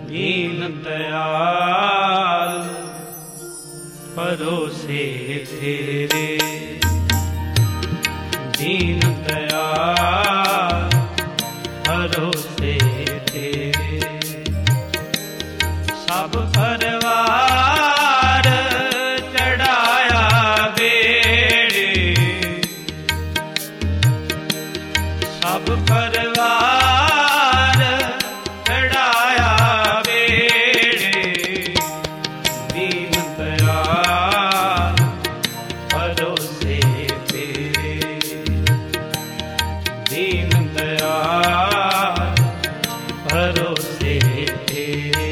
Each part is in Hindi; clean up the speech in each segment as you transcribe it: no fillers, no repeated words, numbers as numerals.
दीन दयाल भरोसे तेरे, दीन दयाल भरोसे तेरे। सब परवार चढ़ाया बेड़े, सब परवार चढ़ाया बेड़े। दीन दयाल भरोसे तेरे, दीन दयाल भरोसे तेरे।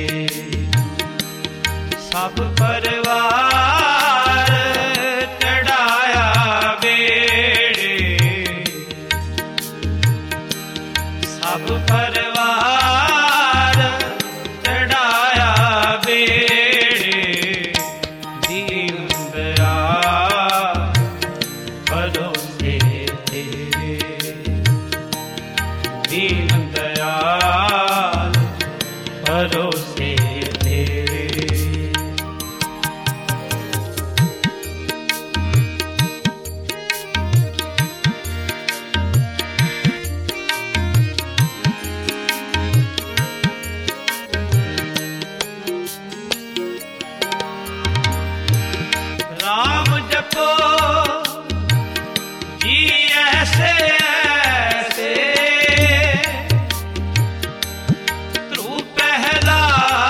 सब परवार चढ़ाया बेड़े, सब परवार चढ़ाया बेड़े। दीन दयाल भरोसे तेरे, दीन दयाल भरोसे तेरे। राम जपो जी ऐसे ऐसे, ध्रुव पहला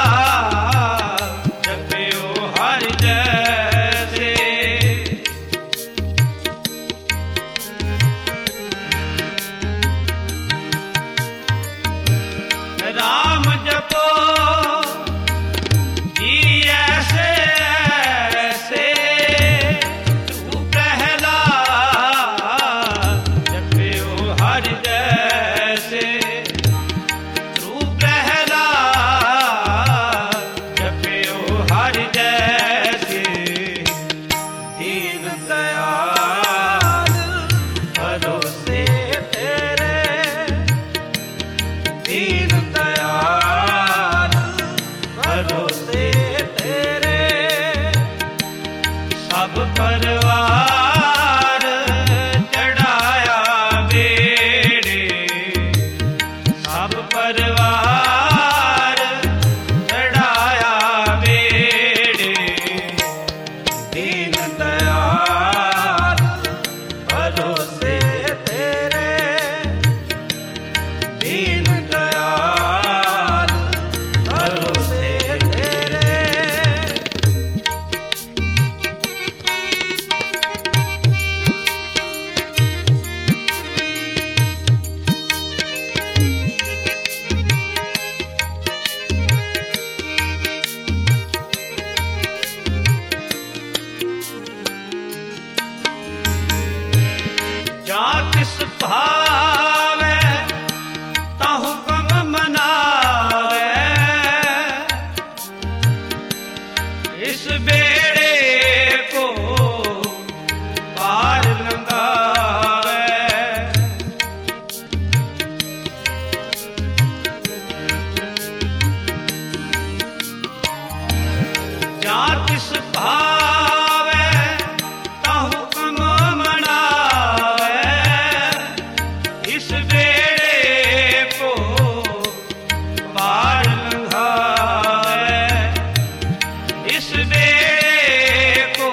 जपयो हर जैसे। राम जपो जी ऐसे ऐसे, ध्रुव पहला जपयो हर जैसे। ध्रुव पहला जपयो हर जैसे। दीन दयाल भरोसे तेरे, दीन दयाल भरोसे तेरे। सब परवार चढ़ाया बेड़े, सब परवार चढ़ाया बेड़े। दीन दयाल भरोसे तेरे, दीन दयाल भरोसे तेरे। जा तिस भावे ताहु कम मनावे, इस बेड़े को पार लंघावे। जा तिस भावे ताहु कम मनावे, इस बेड़े को पार लंघावे, इस बेड़े को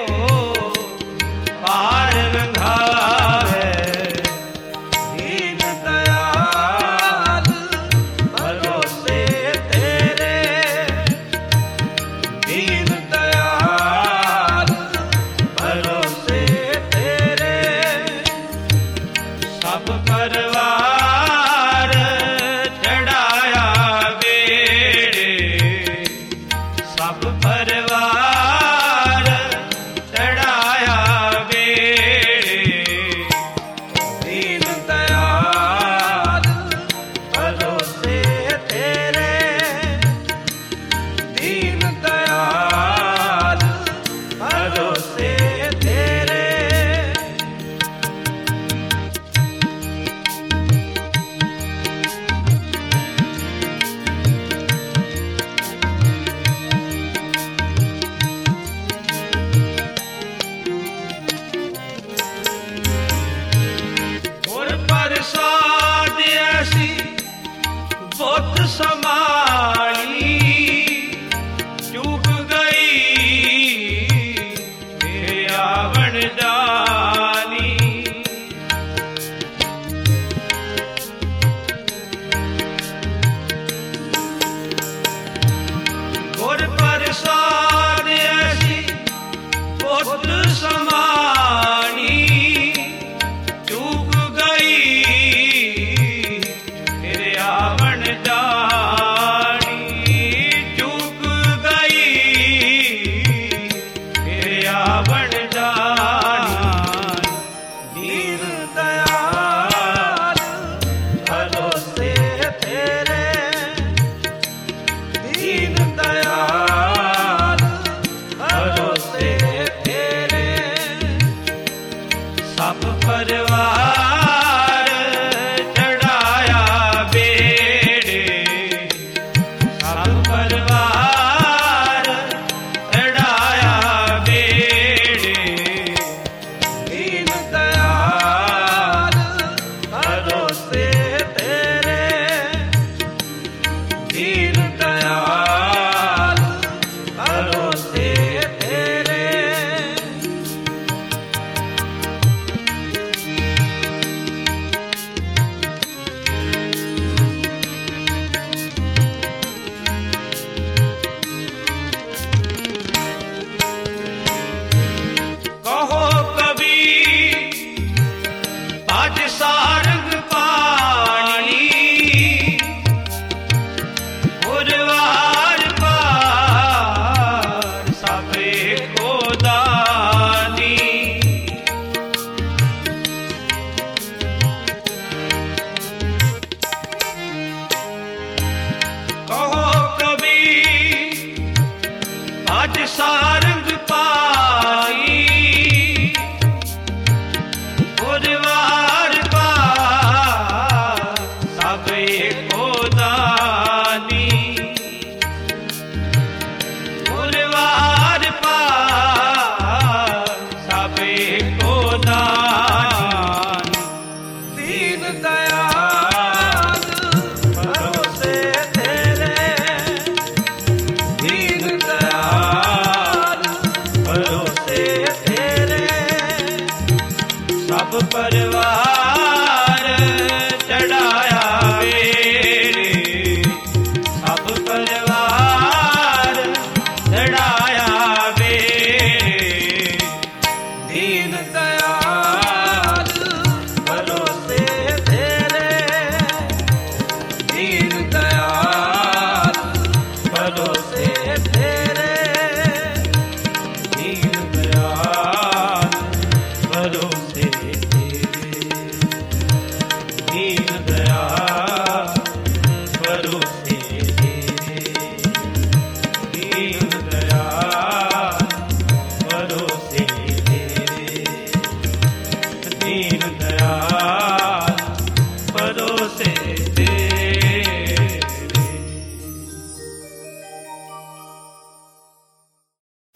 पार लंघावे। दीन दयाल भरोसे तेरे, दीन दयाल भरोसे तेरे। सब परवार चढ़ाया बेड़े, सब परवार चढ़ाया बेड़े। दीन दयाल भरोसे तेरे, दीन दयाल भरोसे तेरे। दयाल